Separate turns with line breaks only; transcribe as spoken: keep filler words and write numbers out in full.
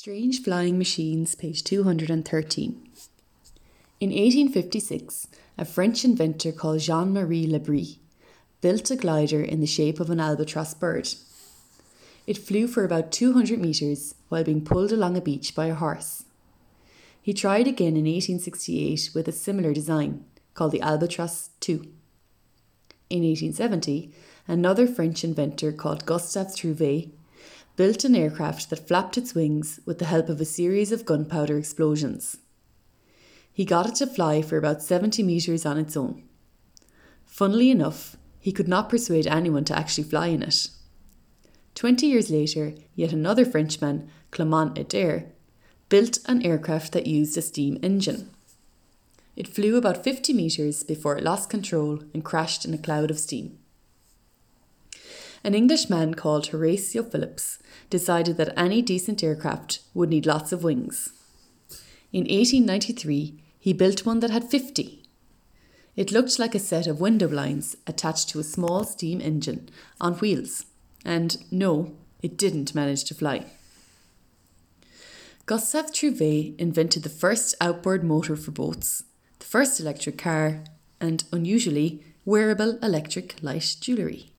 Strange Flying Machines, page two hundred thirteen. In eighteen fifty-six, a French inventor called Jean-Marie Lebris built a glider in the shape of an albatross bird. It flew for about two hundred metres while being pulled along a beach by a horse. He tried again in eighteen sixty-eight with a similar design, called the Albatros two. In eighteen seventy, another French inventor called Gustave Trouvé built an aircraft that flapped its wings with the help of a series of gunpowder explosions. He got it to fly for about seventy metres on its own. Funnily enough, he could not persuade anyone to actually fly in it. Twenty years later, yet another Frenchman, Clément Ader, built an aircraft that used a steam engine. It flew about fifty metres before it lost control and crashed in a cloud of steam. An Englishman called Horatio Phillips decided that any decent aircraft would need lots of wings. In eighteen ninety-three, he built one that had fifty. It looked like a set of window blinds attached to a small steam engine on wheels. And no, it didn't manage to fly. Gustave Trouvé invented the first outboard motor for boats, the first electric car, and, unusually, wearable electric light jewellery.